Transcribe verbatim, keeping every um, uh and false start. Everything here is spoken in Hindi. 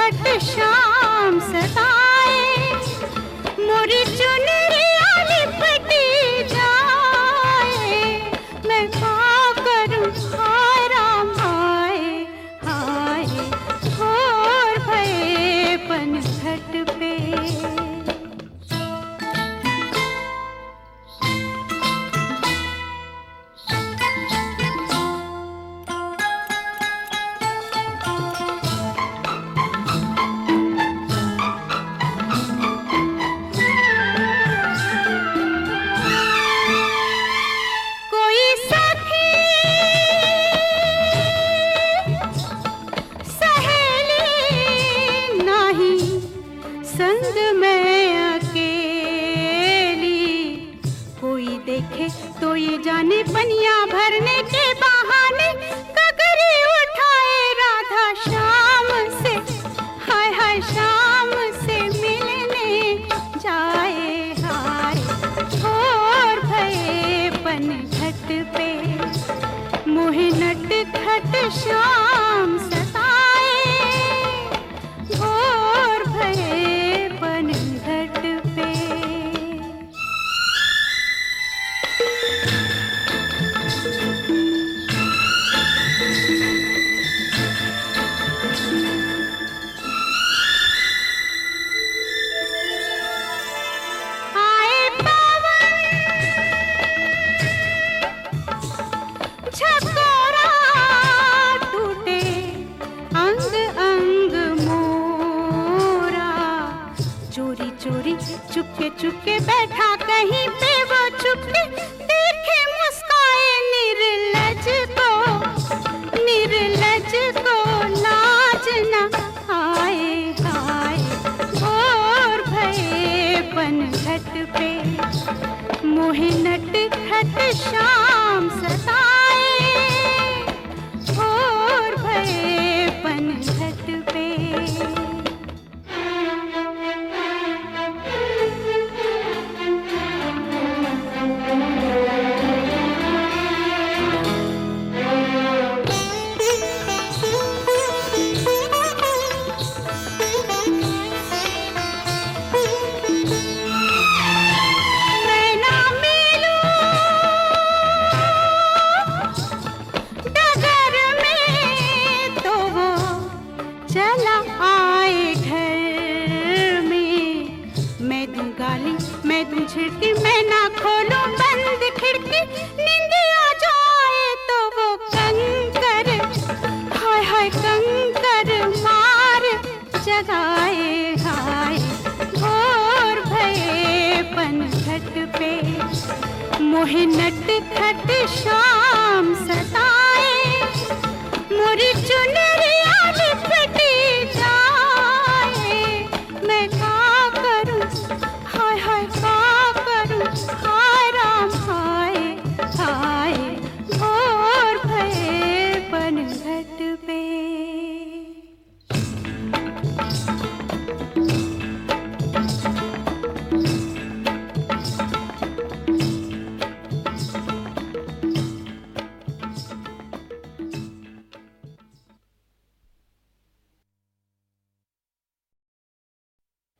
खट शाम सताए, मोरी चुनरिया लिपटी जाए, मैं क्या करूं हाय राम हाय हाय, और भये पनघट पे। संग में अकेली, कोई देखे तो ये जाने पनिया भरने के बहाने कगरी उठाए राधा शाम से, हाय हाय शाम से मिलने जाए हाय, और भये पनघट पे मोहे नट खट शाम सताए, और भये पनघट पे। आए पवन झकोरा टूटे अंग अंग मोरा, चोरी चोरी चुपके चुपके बैठा कहीं पे वो चुपके, देखे मुस्काए निर्लज को, निर्लज को लाज न आए हाय, और भये पनघट पे मोहे नट खट शाम सताए, और भये पनघट पे। चला आए घर में, मैं दूं गाली मैं दूं झिड़की, मैं ना खोलूं बंद खिड़की, नींद आ जाए तो वो कंकर, हाय हाय कंकर मार जगाए हाय, और भये पनघट पे मोहे नट खट शाम सताए, मोरी चुनरिया लिपटी